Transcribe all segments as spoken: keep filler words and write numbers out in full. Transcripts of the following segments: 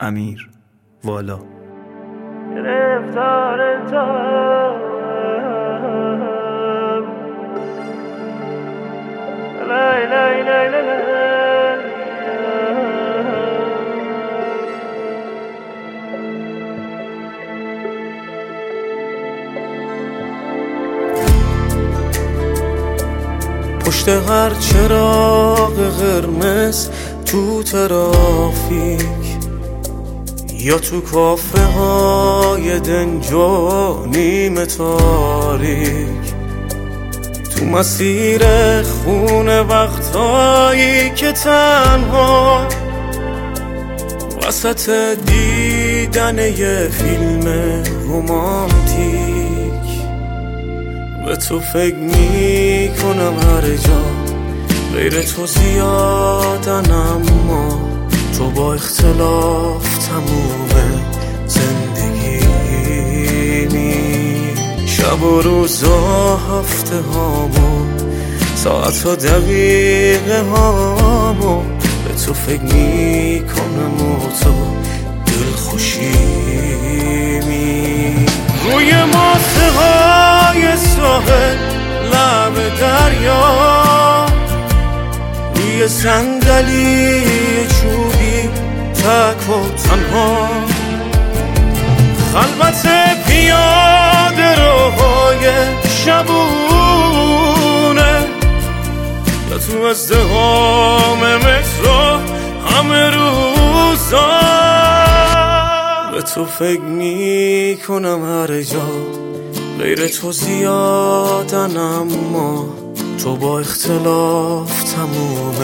امیر والا. گرفتار تو لای لای لای لای پشت هر چراغ قرمز تو ترافیک یا تو کافه های دنج و نیمه تاریک، تو مسیر خونه وقتایی که تنها وسط دیدن یه فیلم رومانتیک به تو فکر می کنم هر جا غیر تو زیادن، اما تو با اختلاف تموم زندگیمی. شب و روزا هفته هامو ساعت و دقیقه هامو به تو فکر می کنم و تو دلخوشیمی. روی ماسه های ساحل لب دریا، روی صندلی چوبی تک و تنها، خلوت پیاده روهای شبونه یا تو ازدحام مترو همه روزا به تو فکر می کنم هر جا غیر تو زیادن، اما تو با اختلاف تموم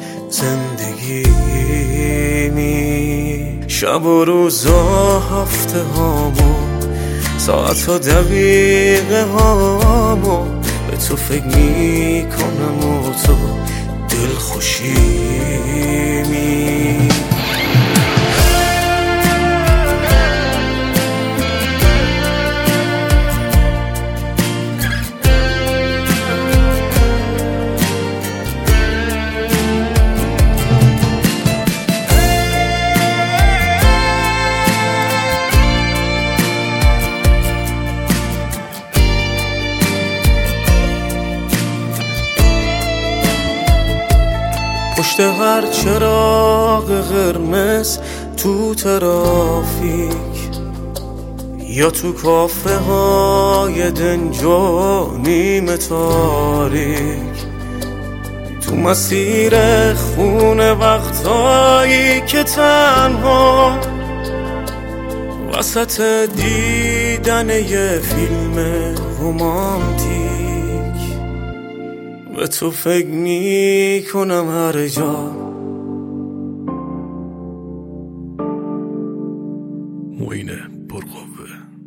زندگیمی. شب و روزا هفته هامو ساعت و دقیقه هامو به تو فکر می کنم و تو دلخوشیمی. پشت هر چراغ قرمز تو ترافیک یا تو کافه های دنج و نیمه تاریک، تو مسیر خونه وقتایی که تنها وسط دیدن یه فیلم رومانتیک به تو فکر می کنم هر جا. معین پرقوه.